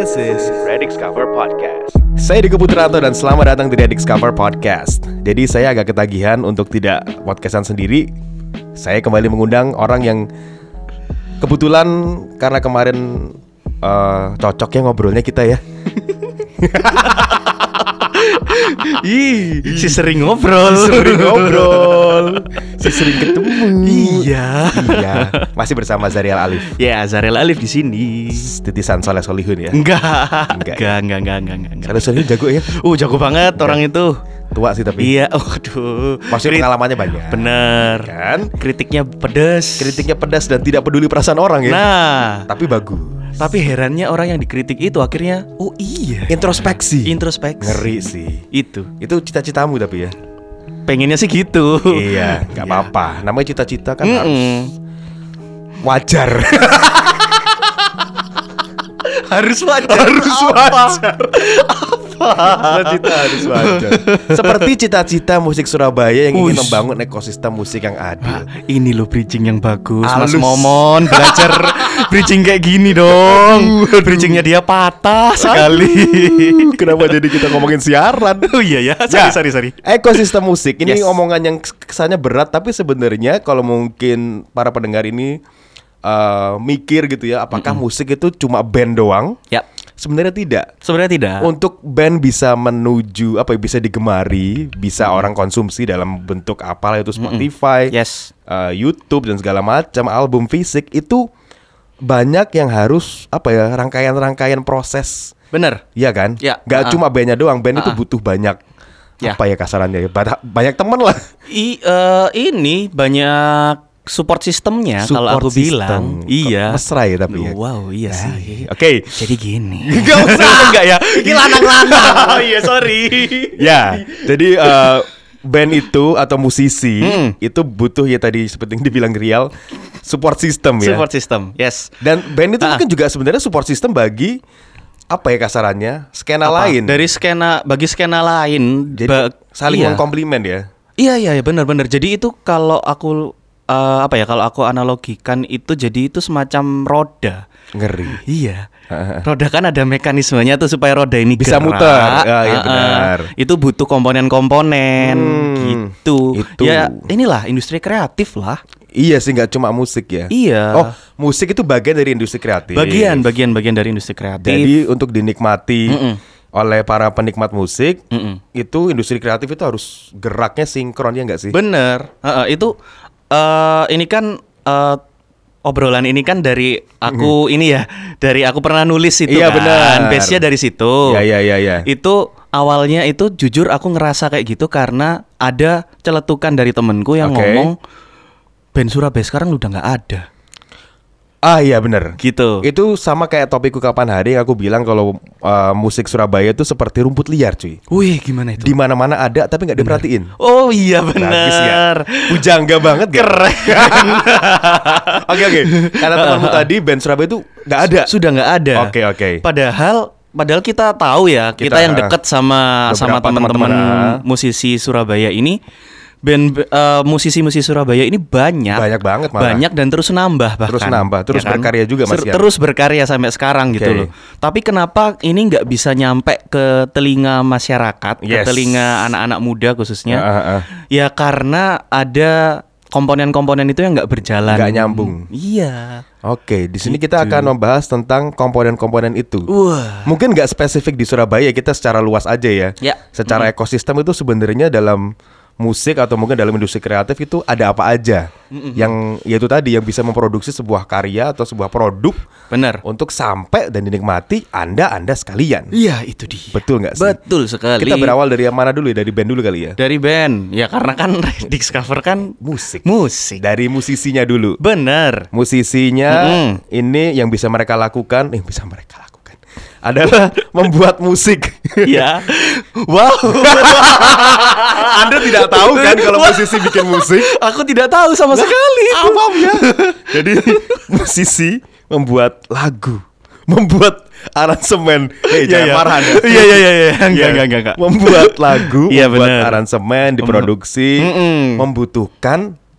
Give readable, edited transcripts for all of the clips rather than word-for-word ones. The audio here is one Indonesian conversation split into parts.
This is Redix Cover Podcast. Saya Diko Putrato dan selamat datang di Redix Cover Podcast. Jadi saya agak ketagihan untuk tidak podcastan sendiri. Saya kembali mengundang orang yang kebetulan karena kemarin cocoknya ngobrolnya kita ya. Si sering ngobrol, si sering ketemu. Iya. Masih bersama Zariel Alif. Ya, Zariel Alif di sini. Titisan Soleh Solihun ya. Enggak. Soleh Solihun jago ya. Jago banget orang itu. Tua sih tapi. Iya, aduh. Maksudnya pengalamannya banyak. Bener. Kan? Kritiknya pedas dan tidak peduli perasaan orang ya. Nah, tapi bagus. Tapi herannya orang yang dikritik itu akhirnya iya. Introspeksi. Ngeri sih. Itu cita-citamu tapi ya. Pengennya sih gitu. Iya, nggak apa-apa. Namanya cita-cita kan harus wajar. Harus wajar. Cita-cita harus wajar. Seperti cita-cita musik Surabaya yang ingin membangun ekosistem musik yang adil. Ini loh bridging yang bagus. Mas Momon belajar bridging kayak gini dong. Bridgingnya dia patah sekali. Kenapa jadi kita ngomongin siaran? Oh iya ya. Sorry. Ekosistem musik ini omongan yang kesannya berat, tapi sebenarnya kalau mungkin para pendengar ini mikir gitu ya, apakah musik itu cuma band doang? Ya. Sebenarnya tidak. Untuk band bisa menuju bisa digemari, bisa orang konsumsi dalam bentuk apalah itu Spotify, YouTube dan segala macam, album fisik itu banyak yang harus rangkaian proses. Bener. Iya kan? Ya. Gak cuma bandnya doang, band itu butuh banyak kasarannya ya. Banyak teman lah. Ini banyak support sistemnya kalau aku bilang. Iya. Mesra ya tapi ya. Wow, iya sih. Oke. Jadi gini. Enggak usah. Enggak ya. Ini lanang-lanang. Oh iya, sorry. Ya, jadi band itu atau musisi itu butuh ya tadi seperti yang dibilang Rial, support system ya. Support system. Yes. Dan band itu kan juga sebenarnya support system bagi kasarannya skena lain. Dari bagi skena lain. Jadi saling mengkomplimen ya. Iya benar. Jadi itu kalau aku kalau aku analogikan itu jadi itu semacam roda. Ngeri. Iya. Roda kan ada mekanismenya tuh supaya roda ini bisa gerak. Muter. Iya benar. Itu butuh komponen-komponen gitu. Ya inilah industri kreatif lah. Iya sih, nggak cuma musik ya. Iya. Musik itu bagian dari industri kreatif. Bagian dari industri kreatif. Jadi untuk dinikmati oleh para penikmat musik, itu industri kreatif itu harus geraknya sinkron ya nggak sih? Bener. Itu ini kan obrolan ini kan dari aku dari aku pernah nulis itu kan. Benar. Base-nya dari situ. Iya. Itu awalnya itu jujur aku ngerasa kayak gitu karena ada celetukan dari temenku yang ngomong band Surabaya sekarang udah nggak ada. Iya benar. Gitu. Itu sama kayak topikku kapan hari yang aku bilang kalau musik Surabaya itu seperti rumput liar, cuy. Wih, gimana itu? Di mana-mana ada tapi nggak diperhatiin. Oh iya benar. Pujangga banget gak? Keren. Oke. Karena temanmu tadi band Surabaya itu nggak ada. Sudah nggak ada. Oke. Padahal kita tahu ya, kita yang dekat sama teman-teman musisi Surabaya ini. Musisi-musisi Surabaya ini banyak banget malah. Banyak dan terus nambah bahkan. Terus berkarya juga Mas. Terus berkarya sampai sekarang gitu loh. Tapi kenapa ini nggak bisa nyampe ke telinga masyarakat, ke telinga anak-anak muda khususnya? Ya karena ada komponen-komponen itu yang nggak berjalan, nggak nyambung. Iya. Oke, di sini kita akan membahas tentang komponen-komponen itu. Mungkin nggak spesifik di Surabaya, kita secara luas aja ya. Secara ekosistem itu sebenarnya dalam musik atau mungkin dalam industri kreatif itu ada apa aja yang yaitu tadi yang bisa memproduksi sebuah karya atau sebuah produk untuk sampai dan dinikmati anda sekalian. Iya, itu dia. Betul nggak sih? Betul sekali. Kita berawal dari yang mana dulu ya? Dari band dulu kali ya? Dari band. Ya karena kan Discover kan musik. Dari musisinya dulu. Bener. Musisinya ini yang bisa mereka lakukan adalah membuat musik. Ya. Wow. Anda tidak tahu kan kalau musisi bikin musik? Aku tidak tahu sama sekali. Apa ya? Jadi musisi membuat lagu, membuat aransemen. Jangan marah Anda. Iya. Enggak. Membuat lagu, membuat aransemen, diproduksi, membutuhkan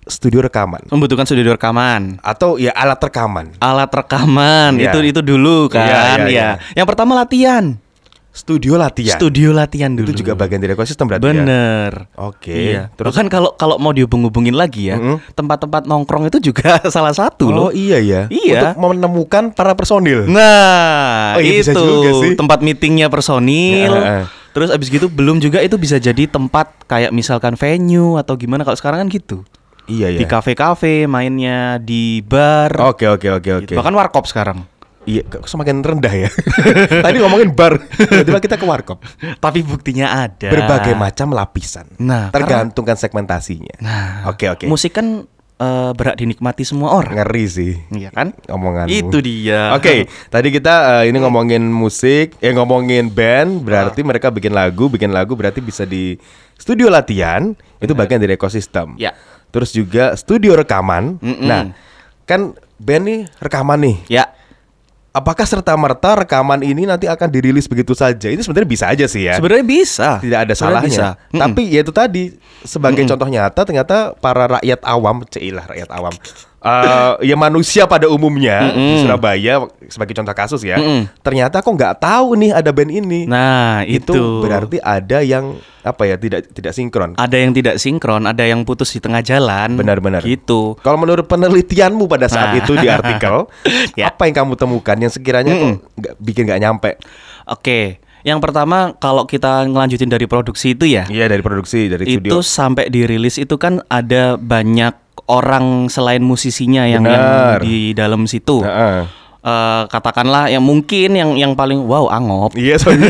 studio rekaman. Membutuhkan studio rekaman atau ya alat rekaman. Alat rekaman itu dulu kan. Ya. Yang pertama latihan. Studio latihan dulu. Itu juga bagian dari ekosistem berarti. Bener. Oke. Iya. Terus kan kalau mau dihubung-hubungin lagi ya, tempat-tempat nongkrong itu juga salah satu loh. Oh iya ya. Iya. Untuk menemukan para personil. Nah, iya, itu bisa juga sih. tempat meetingnya personil. Terus abis gitu belum juga itu bisa jadi tempat kayak misalkan venue atau gimana kalau sekarang kan gitu. Iya ya. Di kafe-kafe mainnya, di bar. Oke. Gitu. Bahkan warkop sekarang. Iya, semakin rendah ya. Tadi ngomongin bar, tiba-tiba kita ke warkop. Tapi buktinya ada. Berbagai macam lapisan. Nah, tergantungkan segmentasinya. Nah, oke. Musik kan berhak dinikmati semua orang. Ngeri sih. Iya kan? Omonganmu. Itu dia. Oke, tadi kita ini ngomongin musik, ngomongin band, berarti mereka bikin lagu berarti bisa di studio latihan, itu bagian dari ekosistem. Ya. Terus juga studio rekaman. Nah, kan band nih rekaman nih. Ya. Apakah serta-merta rekaman ini nanti akan dirilis begitu saja? Ini sebenarnya bisa aja sih ya. Sebenarnya bisa. Tidak ada salahnya. Tapi ya itu tadi sebagai contoh nyata ternyata para rakyat awam, rakyat awam. Ya manusia pada umumnya di Surabaya sebagai contoh kasus ya. Ternyata kok nggak tahu nih ada band ini. Nah, itu berarti ada yang tidak sinkron. Ada yang tidak sinkron, ada yang putus di tengah jalan. Benar-benar. Gitu. Kalau menurut penelitianmu pada saat itu di artikel, apa yang kamu temukan yang sekiranya kok nggak nyampe? Oke. Yang pertama kalau kita ngelanjutin dari produksi itu ya. Iya, dari produksi, dari studio. Itu sampai dirilis itu kan ada banyak orang selain musisinya yang di dalam situ. Katakanlah yang mungkin yang paling wow Angop. Iya, sorry.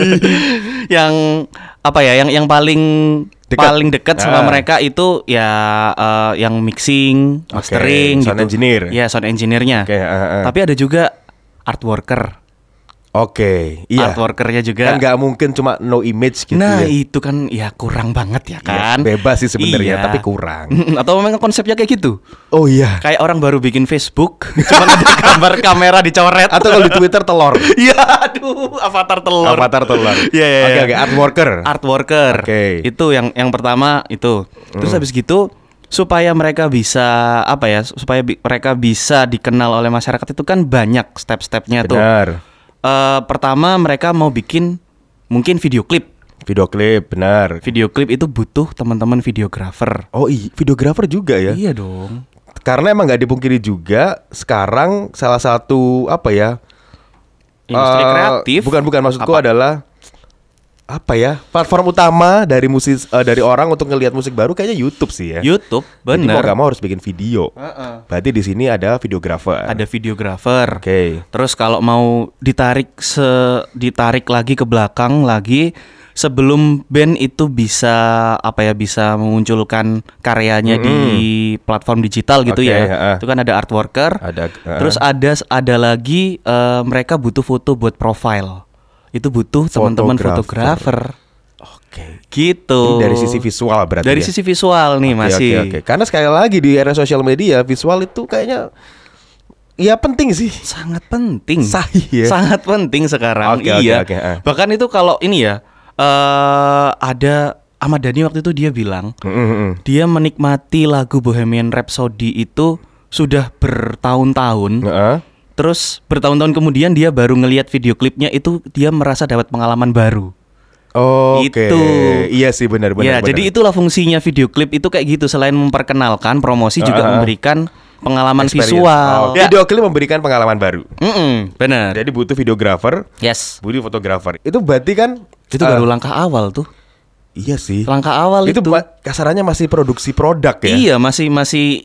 yang apa ya? Yang paling dekat sama mereka itu ya yang mixing, mastering, sound engineer. Ya, sound engineer-nya. Tapi ada juga art worker. Oke, iya. Art workernya juga kan nggak mungkin cuma no image gitu. Nah, ya. itu kan ya kurang banget ya kan. Ya, bebas sih sebenarnya, tapi kurang. Atau memang konsepnya kayak gitu? Oh iya. Kayak orang baru bikin Facebook, cuma ada gambar kamera dicoret. Atau kalau di Twitter telur. Iya, aduh, avatar telur. Iya. Oke, art worker. Art worker. Oke. Itu yang pertama itu. Terus habis gitu supaya mereka bisa mereka bisa dikenal oleh masyarakat itu kan banyak step-stepnya tuh. Benar. Pertama mereka mau bikin mungkin video klip, benar. Video klip itu butuh teman-teman videografer. Oh iya, videografer juga ya? Iya dong. Karena emang nggak dipungkiri juga sekarang salah satu industri kreatif. Bukan maksudku adalah platform utama dari dari orang untuk ngelihat musik baru kayaknya YouTube sih ya. YouTube, bener. Jadi mau gak mau harus bikin video. Berarti di sini ada videografer. Ada videografer. Oke. Terus kalau mau ditarik lagi ke belakang lagi, sebelum band itu bisa bisa memunculkan karyanya di platform digital gitu ya. Itu kan ada art worker. Terus ada lagi mereka butuh foto buat profile. Itu butuh teman-teman fotografer. Oke. Gitu. Ini dari sisi visual berarti. Dari sisi visual nih masih. Oke. Karena sekali lagi di era sosial media visual itu kayaknya ya penting sih. Sangat penting. Sahih ya. Sangat penting sekarang. Oke. Bahkan itu kalau ini ya ada Ahmad Dhani waktu itu dia bilang dia menikmati lagu Bohemian Rhapsody itu sudah bertahun-tahun. Terus bertahun-tahun kemudian dia baru ngelihat video klipnya itu dia merasa dapat pengalaman baru. Oke. Iya sih benar. Jadi itulah fungsinya video klip itu kayak gitu, selain memperkenalkan, promosi juga memberikan pengalaman visual. Video klip memberikan pengalaman baru. Benar. Jadi butuh videografer, butuh fotografer. Itu berarti kan itu baru langkah awal tuh. Iya sih. Langkah awal itu kasarannya masih produksi produk ya. Iya, masih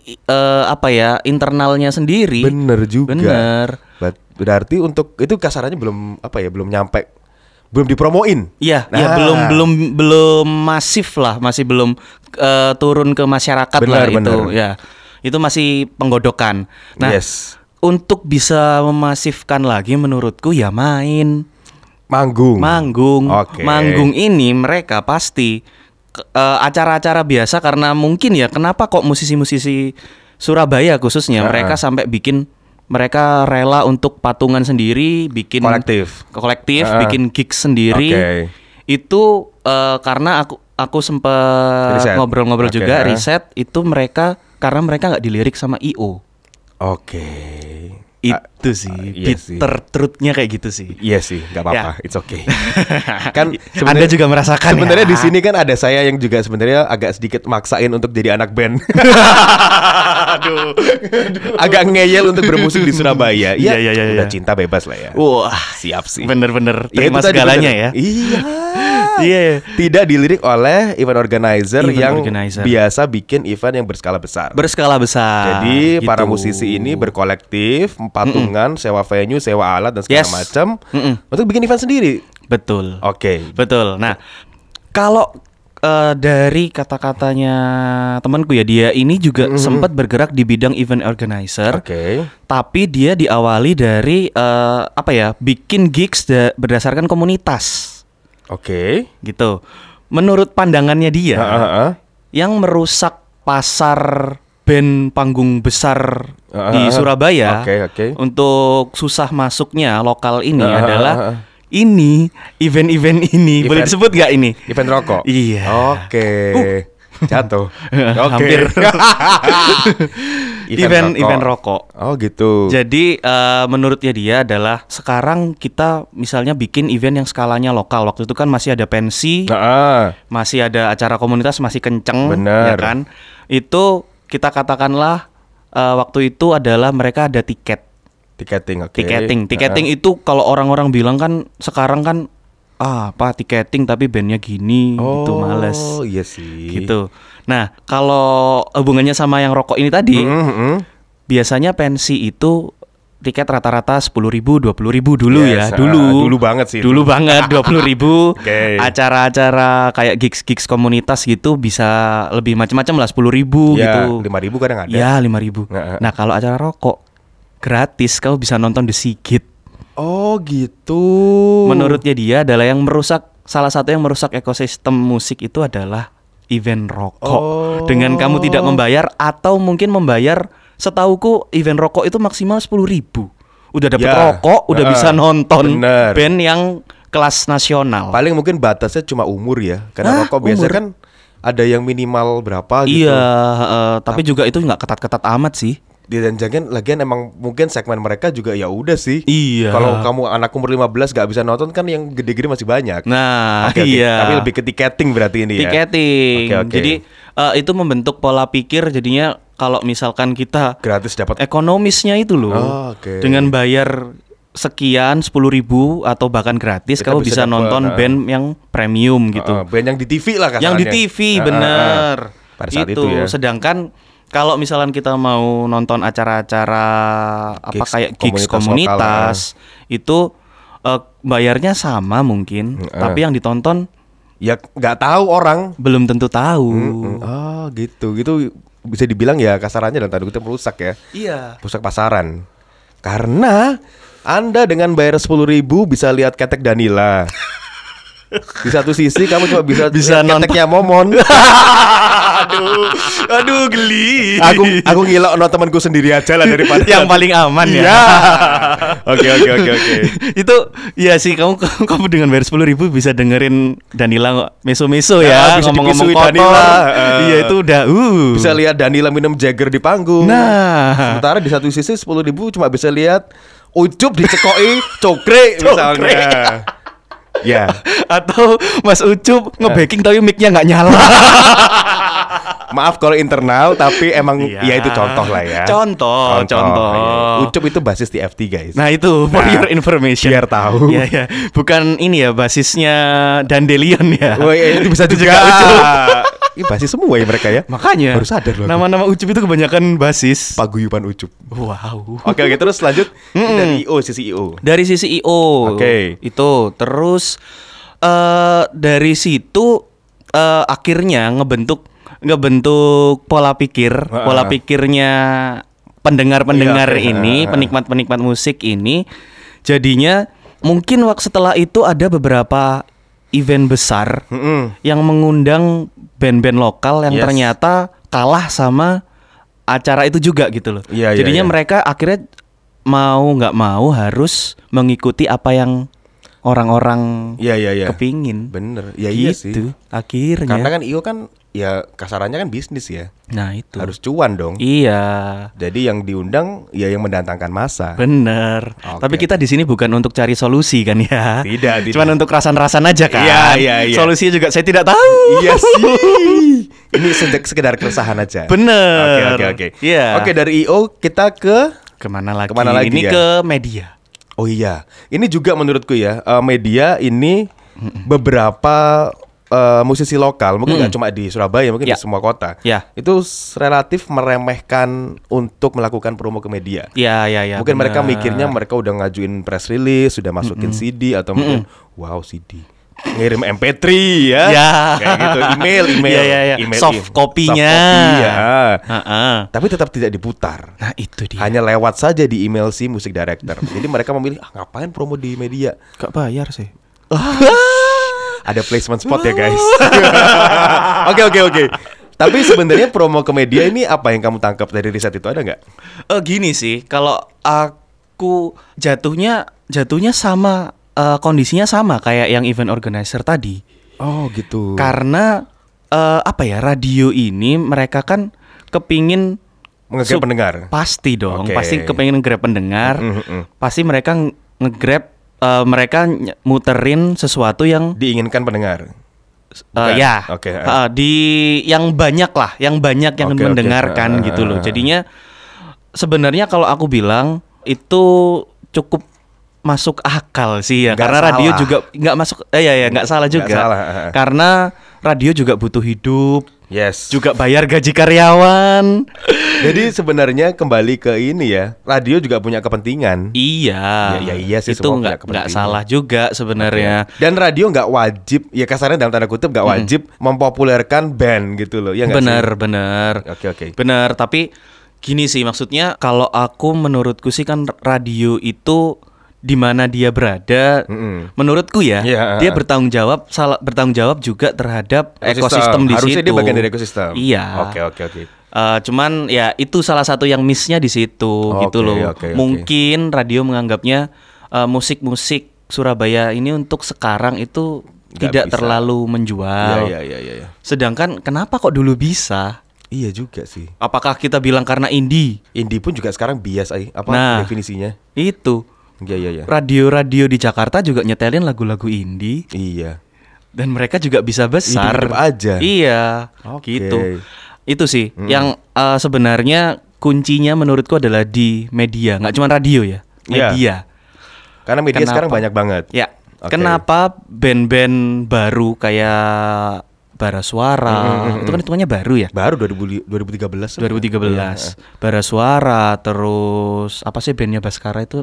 internalnya sendiri. Bener juga. Bener. Berarti untuk itu kasarannya belum nyampe, belum dipromoin. Iya, belum masif lah, masih belum turun ke masyarakat lah itu. Ya. Itu masih penggodokan. Nah, untuk bisa memasifkan lagi menurutku ya Manggung. Manggung ini mereka pasti acara-acara biasa, karena mungkin ya kenapa kok musisi-musisi Surabaya khususnya mereka sampai mereka rela untuk patungan sendiri, bikin kolektif, bikin gigs sendiri. Itu karena aku sempat ngobrol-ngobrol juga, riset itu mereka karena mereka nggak dilirik sama IO. Oke. Itu sih, bitter truth-nya kayak gitu sih. Iya sih, nggak apa-apa, it's okay. Kan Anda juga merasakan. Sebenarnya di sini kan ada saya yang juga sebenarnya agak sedikit maksain untuk jadi anak band. Aduh. Agak ngeyel untuk bermusik di Surabaya. Iya, udah cinta bebas lah ya. Wah, siap sih. Bener-bener terima segalanya ya. Iya. Iya. Tidak dilirik oleh event organizer yang biasa bikin event yang berskala besar. Jadi para musisi ini berkolektif, patungan, sewa venue, sewa alat dan segala macam untuk bikin event sendiri. Betul. Oke. Betul. Nah, kalau dari kata-katanya temanku ya, dia ini juga sempat bergerak di bidang event organizer. Tapi dia diawali dari bikin gigs berdasarkan komunitas. Gitu. Menurut pandangannya dia, yang merusak pasar band panggung besar di Surabaya untuk susah masuknya lokal ini adalah ini event-event ini. Boleh disebut gak ini? Event rokok. Iya. Jatuh. Hampir. Event rokok. Oh gitu. Jadi menurutnya dia adalah sekarang kita misalnya bikin event yang skalanya lokal. Waktu itu kan masih ada pensi, masih ada acara komunitas masih kenceng. Bener. Ya kan. Itu kita katakanlah waktu itu adalah mereka ada Tiketing itu kalau orang-orang bilang kan sekarang kan tiketing tapi bandnya gini gitu, males. Oh iya sih. Gitu. Nah kalau hubungannya sama yang rokok ini tadi, biasanya pensi itu tiket rata-rata 10.000, 20.000 dulu ya. Dulu banget sih. Dulu banget 20.000. Acara-acara kayak gigs komunitas gitu bisa lebih macam-macam lah, 10.000 gitu. 5.000 kadang ada. Ya 5.000. Nah kalau acara rokok gratis, kamu bisa nonton The Sigit. Oh gitu. Menurutnya dia adalah salah satu yang merusak ekosistem musik itu adalah event rokok. Dengan kamu tidak membayar atau mungkin membayar, setauku event rokok itu maksimal 10.000. Udah dapet rokok, udah bisa nonton band yang kelas nasional. Paling mungkin batasnya cuma umur ya. Karena rokok biasanya kan ada yang minimal berapa gitu. Iya, tapi juga itu nggak ketat-ketat amat sih. Dan jangan lagian emang mungkin segmen mereka juga ya udah sih. Iya. Kalau kamu anak umur 15 gak bisa nonton kan yang gede-gede masih banyak. Nah, iya. Tapi lebih ke tiketing berarti ini ya. Tiketing. Jadi itu membentuk pola pikir, jadinya kalau misalkan kita gratis dapat ekonomisnya itu loh. Dengan bayar sekian 10.000 atau bahkan gratis kamu bisa nonton band yang premium gitu. Band yang di TV lah kasarnya. Yang di TV bener. Pada saat itu ya. Sedangkan kalau misalkan kita mau nonton acara-acara kayak gigs komunitas itu bayarnya sama mungkin, tapi yang ditonton ya nggak tahu orang, belum tentu tahu. Oh gitu bisa dibilang ya kasarannya dalam tanda kutip merusak ya. Iya. Merusak pasaran. Karena Anda dengan bayar 10.000 bisa lihat Ketek Danila. Di satu sisi kamu cuma bisa Keteknya Momon. Aduh geli. Aku ngilok no temanku sendiri aja lah daripada yang paling aman ya. Oke. Itu ya sih, kamu dengan bayar 10.000 bisa dengerin Danila meso-meso ya, ngomong-ngomong kotor. Iya itu udah bisa lihat Danila minum Jagger di panggung. Nah, sementara di satu sisi 10.000 cuma bisa lihat Ucup dicekoi cokre misalnya. Ya. Atau Mas Ucup nge-backing tapi mic-nya nggak nyala. Maaf kalau internal, tapi emang ya itu contoh lah ya. Contoh. Ya. Ucup itu basis di FT guys. Nah itu for your information. Biar tahu. Ya. Bukan ini ya basisnya Dandelion ya. Oh iya, itu bisa juga Ucup. Ini basis semua ya mereka ya. Makanya baru sadar loh. Nama-nama Ucup itu kebanyakan basis. Paguyuban Ucup. Wow. Oke, terus lanjut dari IO. Dari sisi IO. Oke. Itu terus dari situ akhirnya ngebentuk pola pikirnya pendengar ini, penikmat musik ini. Jadinya mungkin setelah itu ada beberapa event besar yang mengundang band-band lokal yang ternyata kalah sama acara itu juga gitu loh. Jadinya mereka akhirnya mau nggak mau harus mengikuti apa yang orang-orang kepingin. Bener. Ya gitu, iya sih. Akhirnya. Karena kan IO kan ya kasarannya kan bisnis ya. Nah itu harus cuan dong. Iya. Jadi yang diundang ya yang mendatangkan massa. Bener. Tapi kita di sini bukan untuk cari solusi kan ya. Tidak. Cuman untuk rasan-rasan aja kan. Iya. Solusinya juga saya tidak tahu. Iya sih. Ini sekedar keresahan aja. Bener. Oke. Iya. Oke, dari IO kita ke kemana lagi? Ini ya? ke media. Oh iya. Ini juga menurutku ya, media ini beberapa musisi lokal, mungkin nggak cuma di Surabaya, mungkin di semua kota, itu relatif meremehkan untuk melakukan promo ke media. Iya. Mungkin mereka mikirnya mereka udah ngajuin press release, sudah masukin CD atau mungkin wow CD, ngirim MP3 ya, kayak gitu, email, soft copy-nya. Tapi tetap tidak diputar. Nah itu dia. Hanya lewat saja di email si music director. Jadi mereka memilih ngapain promo di media? Gak bayar sih. Ada placement spot ya guys. Oke. Tapi sebenarnya promo ke media ini apa yang kamu tangkap dari riset itu, ada nggak? Gini sih, kalau aku jatuhnya sama, kondisinya sama kayak yang event organizer tadi. Oh gitu. Karena radio ini mereka kan kepingin nge-grab pendengar. Pasti dong, pasti kepingin nge-grab pendengar. Pasti mereka nge-grab. Mereka muterin sesuatu yang diinginkan pendengar. Di yang banyak lah, yang mendengarkan gitu loh. Jadinya sebenarnya kalau aku bilang itu cukup masuk akal sih ya, karena radio juga nggak masuk, nggak salah juga. Karena radio juga butuh hidup. Yes. Juga bayar gaji karyawan. Jadi sebenarnya kembali ke ini ya, radio juga punya kepentingan. Iya. Iya sih, itu nggak salah juga sebenarnya. Dan radio nggak wajib, ya kasarnya dalam tanda kutip nggak wajib mempopulerkan band gitu loh. Ya benar. Oke. Benar. Tapi gini sih, maksudnya kalau aku menurutku sih kan radio itu di mana dia berada, menurutku ya, dia bertanggung jawab juga terhadap ekosistem di situ. Harusnya dia bagian dari ekosistem. Iya. Oke. Cuman ya itu salah satu yang miss-nya di situ gitu loh. Mungkin radio menganggapnya musik-musik Surabaya ini untuk sekarang itu tidak terlalu menjual. Iya. Sedangkan kenapa kok dulu bisa? Iya juga sih. Apakah kita bilang karena indie? Indie pun juga sekarang bias definisinya. Itu. Iya. Radio-radio di Jakarta juga nyetelin lagu-lagu indie. Iya. Dan mereka juga bisa besar. Hidup aja. Iya. Gitu. Itu sih yang sebenarnya kuncinya menurutku adalah di media, nggak cuma radio ya. Media. Karena media sekarang banyak banget. Ya. Kenapa band-band baru kayak Bara Suara, itu kan hitungannya baru ya? Baru 2013. Bara Suara, terus apa sih bandnya Baskara itu?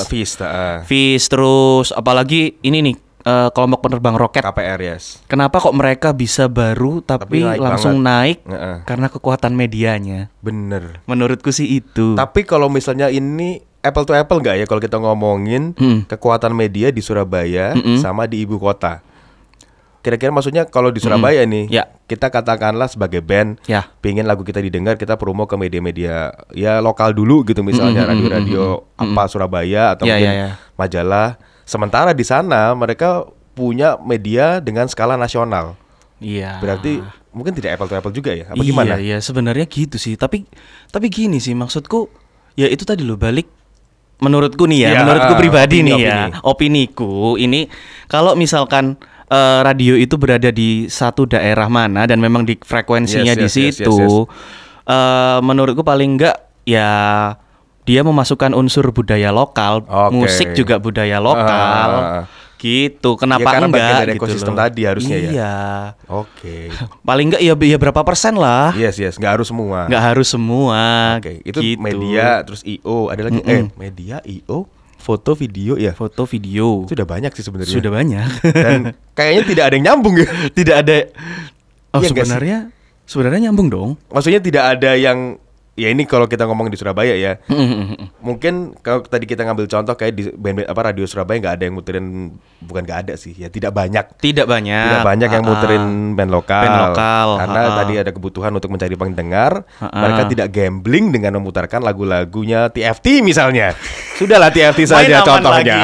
Fis, terus apalagi ini nih, kelompok penerbang roket KPR, yes. Kenapa kok mereka bisa baru tapi langsung naik? Karena kekuatan medianya. Bener. Menurutku sih itu. Tapi kalau misalnya ini apple to apple nggak ya kalau kita ngomongin kekuatan media di Surabaya sama di ibu kota? Kira-kira maksudnya kalau di Surabaya nih, kita katakanlah sebagai band, pingin lagu kita didengar, kita promo ke media-media ya lokal dulu gitu, misalnya radio-radio Surabaya atau mungkin majalah. Sementara di sana mereka punya media dengan skala nasional. Iya. Berarti mungkin tidak apple to apple juga ya? Apa gimana? Iya, sebenarnya gitu sih. Tapi gini sih, maksudku ya itu tadi loh, balik menurutku nih ya, menurutku pribadi opiniku ini, kalau misalkan radio itu berada di satu daerah mana dan memang di frekuensinya di situ, menurutku paling enggak ya dia memasukkan unsur budaya lokal, musik juga budaya lokal, gitu. Kenapa karena enggak? Bagian dari gitu ekosistem loh. tadi harusnya ya. Iya. Oke. Paling enggak ya berapa persen lah? Yes, nggak harus semua. Nggak harus semua. Oke. Itu gitu. Media, terus IO, ada lagi media, IO, foto, video ya. Foto, video. Itu udah banyak sih sebenarnya. Sudah banyak. Dan kayaknya tidak ada yang nyambung ya. Tidak ada. Oh, sebenarnya nyambung dong. Maksudnya tidak ada yang, ya ini kalau kita ngomong di Surabaya ya, mungkin kalau tadi kita ngambil contoh kayak di band radio Surabaya nggak ada yang muterin, bukan nggak ada sih, ya tidak banyak yang muterin band lokal. Karena tadi ada kebutuhan untuk mencari pendengar, mereka tidak gambling dengan memutarkan lagu-lagunya TFT misalnya. Sudahlah TFT saja contohnya.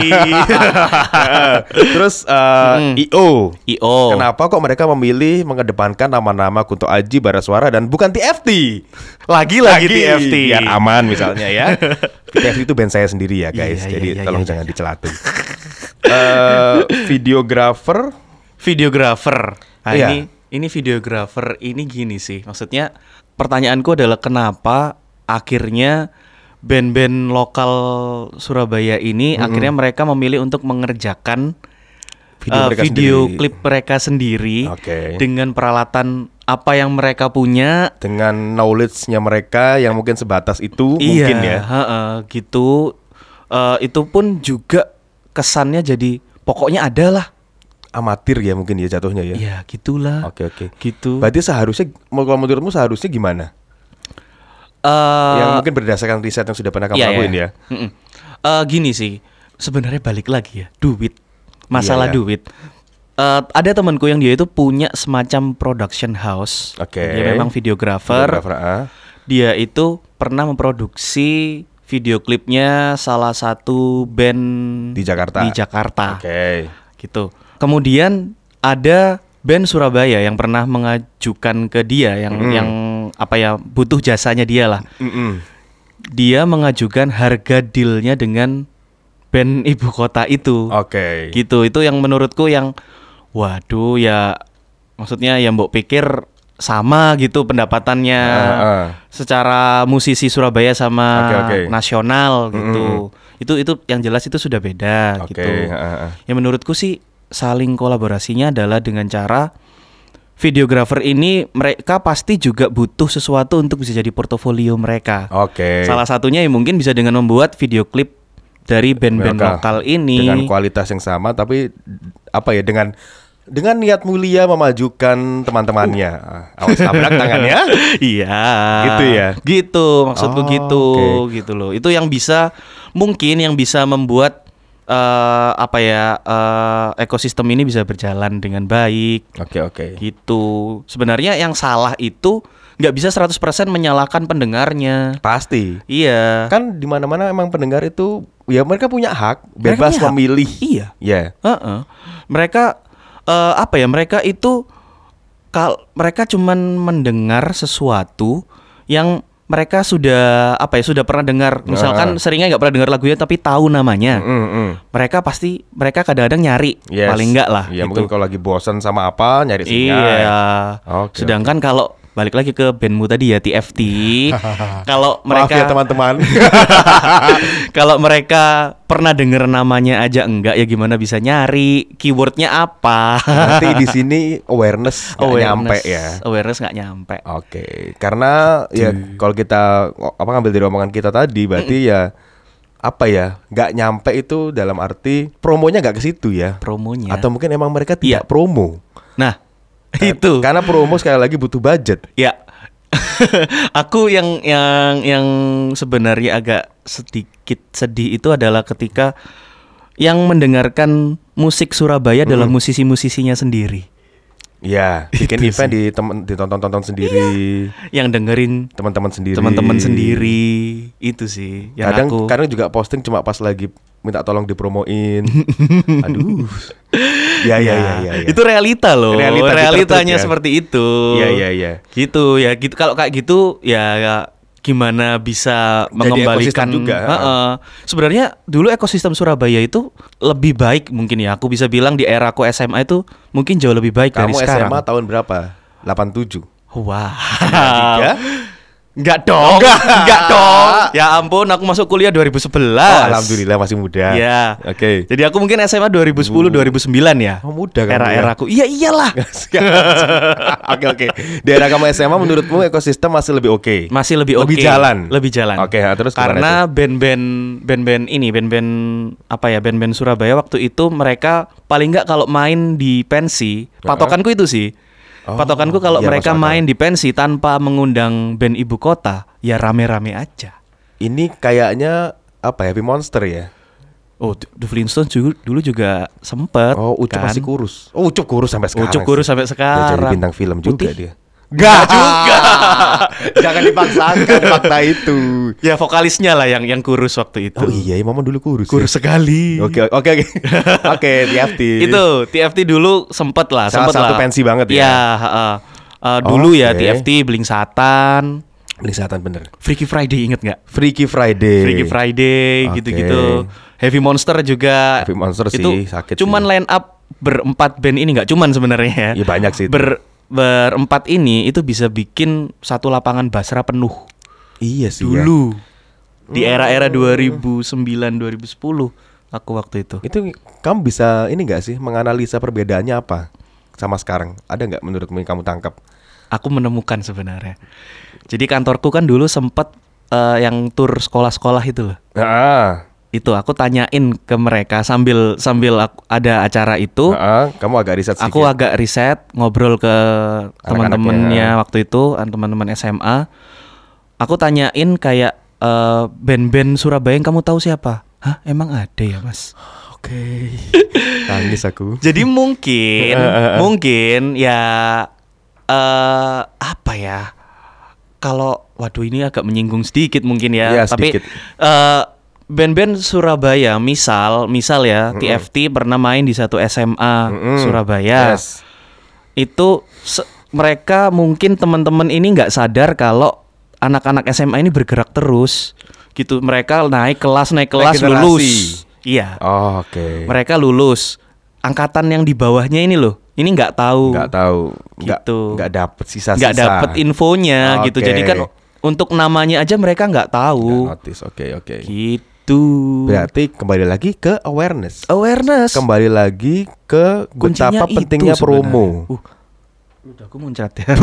Terus IO. Kenapa kok mereka memilih mengedepankan nama-nama Kunto Aji, Baraswara dan bukan TFT? Lagi TFT. Biar aman misalnya ya. TFT itu band saya sendiri ya guys. Jadi tolong jangan dicelatu. Videografer. Nah, ini videografer ini gini sih. Maksudnya pertanyaanku adalah kenapa akhirnya band-band lokal Surabaya ini akhirnya mereka memilih untuk mengerjakan video klip mereka sendiri dengan peralatan apa yang mereka punya, dengan knowledge-nya mereka yang mungkin sebatas itu mungkin ya. Gitu. Itu pun juga kesannya jadi pokoknya ada lah. Amatir ya mungkin ya jatuhnya ya. Ya gitulah. Oke. Gitu. Berarti seharusnya, kalau menurutmu seharusnya gimana? Yang mungkin berdasarkan riset yang sudah pernah kamu lakuin ya. Gini sih, sebenarnya balik lagi ya, duit. Masalah duit. Ada temanku yang dia itu punya semacam production house. Dia memang videografer. Dia itu pernah memproduksi video klipnya salah satu band di Jakarta. Gitu. Kemudian ada band Surabaya yang pernah mengajukan ke dia yang butuh jasanya dia lah. Dia mengajukan harga dealnya dengan band ibu kota itu. Gitu. Itu yang menurutku yang waduh ya, maksudnya ya mbok pikir sama gitu pendapatannya secara musisi Surabaya sama nasional gitu. Itu yang jelas itu sudah beda gitu. Ya menurutku sih saling kolaborasinya adalah dengan cara videografer ini mereka pasti juga butuh sesuatu untuk bisa jadi portofolio mereka. Salah satunya ya mungkin bisa dengan membuat video klip dari band-band lokal ini dengan kualitas yang sama, tapi dengan niat mulia memajukan teman-temannya. Awas tabrak tangannya. Iya. Gitu ya. Gitu maksudku gitu loh. Itu yang bisa membuat ekosistem ini bisa berjalan dengan baik. Gitu. Sebenarnya yang salah itu nggak bisa 100% menyalahkan pendengarnya. Pasti. Iya. Kan di mana-mana emang pendengar itu ya mereka punya hak bebas memilih. Iya. Mereka mereka itu mereka cuman mendengar sesuatu yang mereka sudah pernah dengar. Misalkan seringnya nggak pernah dengar lagunya tapi tahu namanya. Mereka kadang-kadang nyari paling enggak lah. Iya, gitu. mungkin kalau lagi bosan sama apa nyari singa. Iya. Sedangkan kalau balik lagi ke bandmu tadi ya TFT. Kalau mereka maaf ya teman-teman. Kalau mereka pernah dengar namanya aja enggak, ya gimana bisa nyari keywordnya apa? Nanti di sini awareness nggak nyampe ya. Awareness nggak nyampe. Karena ya kalau kita ngambil dari omongan kita tadi, berarti nggak nyampe itu dalam arti promonya nggak ke situ ya. Promonya. Atau mungkin emang mereka tidak promo. Nah, itu karena promo sekali lagi butuh budget. Ya. Aku yang sebenarnya agak sedikit sedih itu adalah ketika yang mendengarkan musik Surabaya adalah musisi-musisinya sendiri. Ya, bikin event ditonton sendiri. Yang dengerin teman-teman sendiri itu sih. Kadang juga posting cuma pas lagi minta tolong dipromoin. Aduh. Ya. Itu realita loh. Realitanya seperti itu. Iya. Gitu ya. Gitu kalau kayak gitu ya gimana bisa mengembalikan juga. Sebenarnya dulu ekosistem Surabaya itu lebih baik mungkin ya. Aku bisa bilang di era aku SMA itu mungkin jauh lebih baik dari sekarang. Kamu SMA tahun berapa? 87. Wah. 3? Enggak dong. Ya ampun, aku masuk kuliah 2011. Alhamdulillah masih muda. Ya. Jadi aku mungkin SMA 2010 2009 ya. Muda kan. Era-eraku. Iya iyalah. Oke. Di era kamu SMA menurutmu ekosistem masih lebih oke? Masih lebih oke. Lebih jalan. Terus karena band-band Surabaya waktu itu mereka paling enggak kalau main di pensi, patokanku itu sih. Patokanku kalau mereka main di pensi tanpa mengundang band ibu kota, ya rame-rame aja. Ini kayaknya Happy Monster ya? The Flintstones dulu juga sempet. Ucup masih kurus. Ucup kurus sampai sekarang. Ucup kurus sampai sekarang. Dia jadi bintang film juga dia. Gak juga. Jangan dipaksakan fakta itu. Ya vokalisnya lah yang kurus waktu itu. Oh iya, Maman dulu kurus. Kurus ya? Sekali. Oke. Oke, TFT. Itu TFT dulu sempet satu pensi banget ya. Dulu ya TFT, Bling Satan bener. Freaky Friday inget nggak? Freaky Friday gitu-gitu. Heavy Monster juga. Heavy Monster itu sih sakit. Cuman line up berempat band ini nggak cuman sebenarnya ya. Iya banyak sih. Berempat ini itu bisa bikin satu lapangan Basra penuh. Iya sih. Dulu di era-era 2009-2010 aku waktu itu. Itu kamu bisa ini nggak sih menganalisa perbedaannya apa sama sekarang? Ada nggak menurutmu yang kamu tangkap? Aku menemukan sebenarnya. Jadi kantorku kan dulu sempat yang tur sekolah-sekolah itu loh. Itu aku tanyain ke mereka sambil ada acara itu. Kamu agak riset sedikit. Aku agak riset, ngobrol ke teman-temannya waktu itu, teman-teman SMA. Aku tanyain kayak band-band Surabaya yang kamu tahu siapa? Hah, emang ada ya, Mas? Oke. Tangis aku. Jadi mungkin ya apa ya? Kalau waduh ini agak menyinggung sedikit mungkin ya, tapi band-band Surabaya, misal ya, TFT pernah main di satu SMA Surabaya. Itu mereka mungkin teman-teman ini nggak sadar kalau anak-anak SMA ini bergerak terus, gitu. Mereka naik kelas lulus. Iya. Oke. Mereka lulus. Angkatan yang di bawahnya ini loh, ini nggak tahu. Gitu. Nggak dapet sisa-sisa. Nggak dapet infonya gitu. Jadi kan untuk namanya aja mereka nggak tahu. Nggak notice. Oke. Gitu. Berarti kembali lagi ke awareness. Kembali lagi ke betapa pentingnya promo. Udah aku muncrat ya.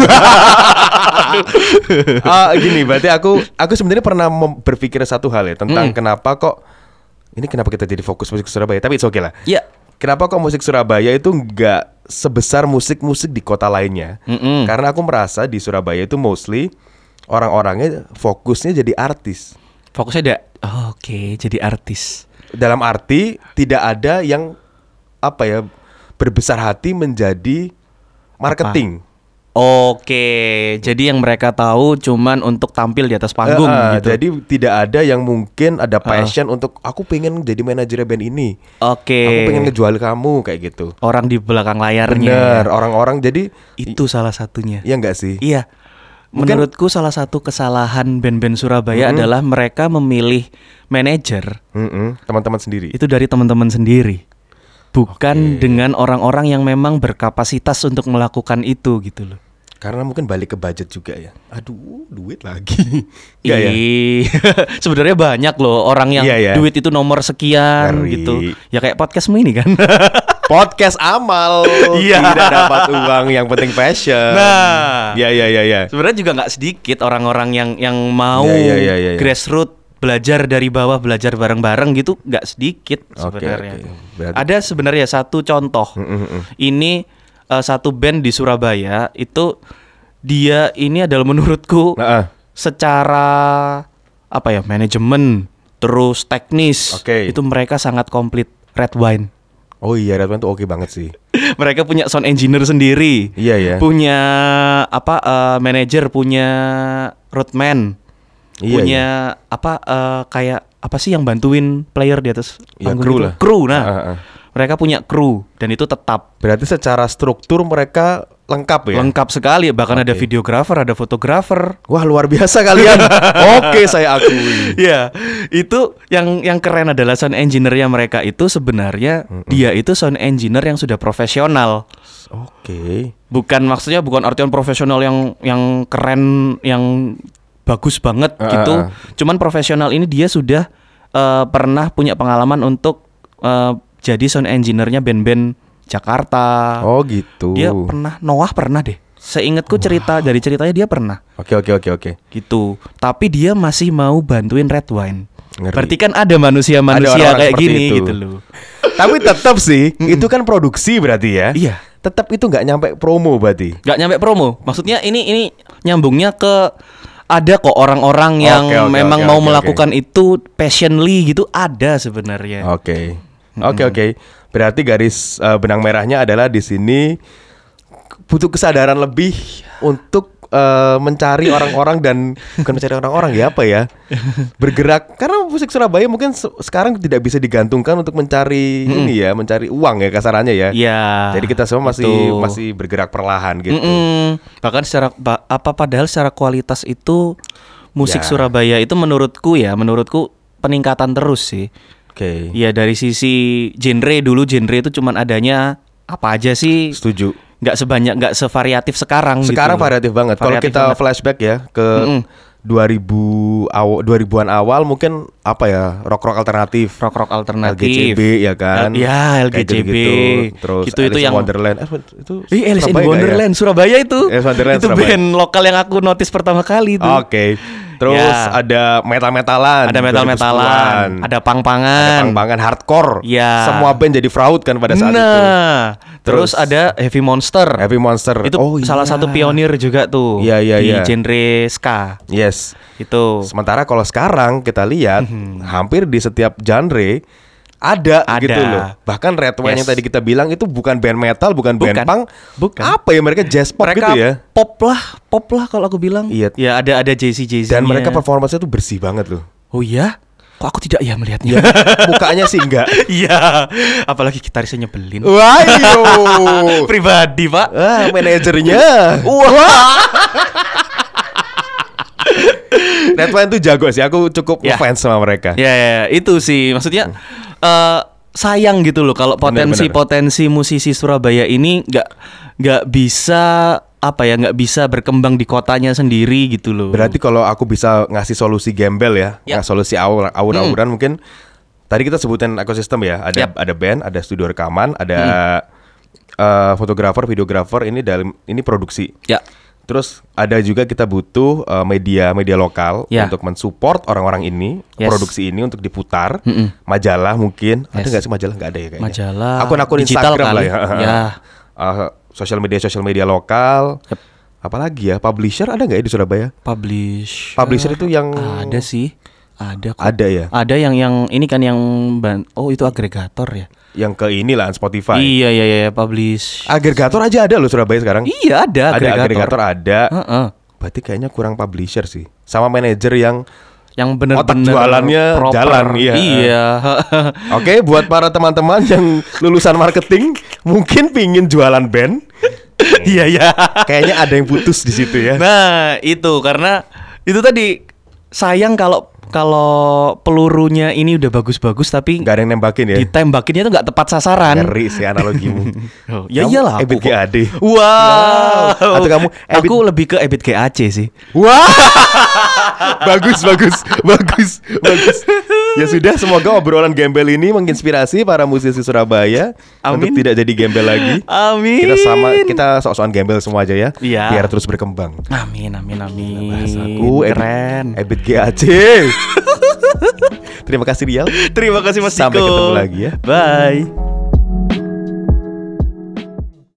Gini, berarti aku sebenarnya pernah berpikir satu hal ya tentang kenapa kita jadi fokus musik Surabaya. Tapi it's okay lah. Iya. Kenapa kok musik Surabaya itu nggak sebesar musik-musik di kota lainnya? Karena aku merasa di Surabaya itu mostly orang-orangnya fokusnya jadi artis. Jadi artis. Dalam arti tidak ada yang berbesar hati menjadi marketing. Jadi yang mereka tahu cuman untuk tampil di atas panggung gitu. Jadi tidak ada yang mungkin ada passion untuk aku pengen jadi manajer band ini. Aku pengen ngejual kamu kayak gitu. Orang di belakang layarnya. Bener, orang-orang jadi itu salah satunya. Iya enggak sih? Iya. Menurutku salah satu kesalahan band-band Surabaya adalah mereka memilih manajer. Teman-teman sendiri. Itu dari teman-teman sendiri. Bukan dengan orang-orang yang memang berkapasitas untuk melakukan itu gitu loh. Karena mungkin balik ke budget juga ya. Aduh, duit lagi. Ya? Sebenarnya banyak loh orang yang duit itu nomor sekian gitu. Ya kayak podcastmu ini kan. Podcast amal. Tidak dapat uang, yang penting passion. Nah, ya. Sebenarnya juga nggak sedikit orang-orang yang mau grassroots, belajar dari bawah, belajar bareng-bareng gitu, nggak sedikit sebenarnya. Ada sebenarnya satu contoh. Ini satu band di Surabaya itu dia ini adalah menurutku secara manajemen terus teknis itu mereka sangat komplit. Red Wine. Oh iya, Red Wine tuh oke banget sih. Mereka punya sound engineer sendiri. Iya. Punya manajer, punya roadman. Punya kayak apa sih yang bantuin player di atas panggung itu? Kru. Mereka punya kru dan itu tetap. Berarti secara struktur mereka lengkap ya? Lengkap sekali, bahkan ada videografer, ada fotografer. Wah, luar biasa kalian. Oke, saya akui. Ya, itu yang keren adalah sound engineer-nya mereka itu sebenarnya dia itu sound engineer yang sudah profesional. Bukan artian profesional yang keren, yang bagus banget gitu. Cuman profesional ini dia sudah pernah punya pengalaman untuk jadi sound engineer-nya band-band Jakarta. Oh gitu. Dia pernah deh. Seingatku dari ceritanya dia pernah. Oke. Gitu. Tapi dia masih mau bantuin Red Wine. Ngeri. Berarti kan ada manusia-manusia kayak gini itu. Gitu loh. Tapi tetap sih itu kan produksi berarti ya. Iya. Tetap itu nggak nyampe promo berarti. Nggak nyampe promo. Maksudnya ini nyambungnya ke ada kok orang-orang yang memang mau melakukan itu passionately gitu, ada sebenarnya. Oke. Berarti garis benang merahnya adalah di sini butuh kesadaran lebih untuk mencari orang-orang dan bukan mencari orang-orang ya apa ya, bergerak karena musik Surabaya mungkin sekarang tidak bisa digantungkan untuk mencari ini ya, mencari uang ya kasarannya ya. Jadi kita semua masih bergerak perlahan gitu. Bahkan padahal secara kualitas itu musik Surabaya itu menurutku peningkatan terus sih. Ya dari sisi genre itu cuman adanya apa aja sih? Setuju. Nggak sevariatif sekarang. Sekarang gitu. Variatif banget. Kalau kita flashback ya ke 2000-an awal mungkin apa ya, rock alternatif. LGCB ya kan. Ya LGCB. Terus itu yang Wonderland. Alice in Wonderland Surabaya itu. Itu band lokal yang aku notice pertama kali itu. Terus ada metal-metalan. Ada metal-metalan. Ada pang-pangan. Hardcore. Semua band jadi fraud kan pada saat itu. Terus ada Heavy Monster. Itu salah satu pionir juga tuh di genre ska. Yes. Itu. Sementara kalau sekarang kita lihat hampir di setiap genre ada gitu loh. Bahkan Red Wine yang tadi kita bilang itu bukan band metal, bukan band punk. Apa ya, mereka jazz pop gitu ya. Pop lah kalau aku bilang. Iya. Ya ada Jay-Z-nya. Dan mereka performance-nya tuh bersih banget loh. Oh iya? Kok aku tidak ya melihatnya? Mukanya sih enggak. Iya. Apalagi gitarisnya nyebelin. Wah, pribadi, Pak. Manajernya. Wah. Red Wine tuh jago sih. Aku cukup fans sama mereka. Ya, itu sih. Maksudnya sayang gitu loh kalau potensi musisi Surabaya ini nggak bisa berkembang di kotanya sendiri gitu loh. Berarti kalau aku bisa ngasih solusi gembel ya. Solusi awur-awuran mungkin tadi kita sebutin ekosistem ya. Ada band, ada studio rekaman, ada fotografer, videografer, ini produksi. Terus ada juga kita butuh media lokal untuk mensupport orang-orang ini, produksi ini untuk diputar. Majalah mungkin. Ada nggak sih majalah? Nggak ada ya kayaknya. Majalah. Akun-akun Instagram kali. Lah ya. Sosial media lokal. Apalagi ya, publisher ada nggak ya di Surabaya? Publisher itu yang ada sih. Ada kok. Ada ya. Ada yang ini kan yang itu agregator ya. Yang ke inilah Spotify. Iya, publish. Agregator aja ada loh Surabaya sekarang. Iya, ada agregator ada. Berarti kayaknya kurang publisher sih. Sama manajer yang benar-benar otak jualannya proper. Jalan. Iya. Oke, buat para teman-teman yang lulusan marketing mungkin pingin jualan band. Iya. Kayaknya ada yang putus di situ ya. Nah, itu karena itu tadi sayang kalau pelurunya ini udah bagus-bagus tapi nggak ada yang nembakin ya. Ditembakinnya tuh nggak tepat sasaran. Ngeri sih analogimu. Ya iyalah. Ebit GAD. Wow. Atau kamu? Aku lebih ke Ebit GAC sih. Wah. Bagus. Ya sudah, semoga obrolan gembel ini menginspirasi para musisi Surabaya untuk tidak jadi gembel lagi. Amin. Kita sok-sokan gembel semua aja ya. Biar terus berkembang. Amin. Bahasaku keren. Ebit GAC. Terima kasih Rial. Terima kasih Mas Diko. Sampai ketemu lagi ya. Bye.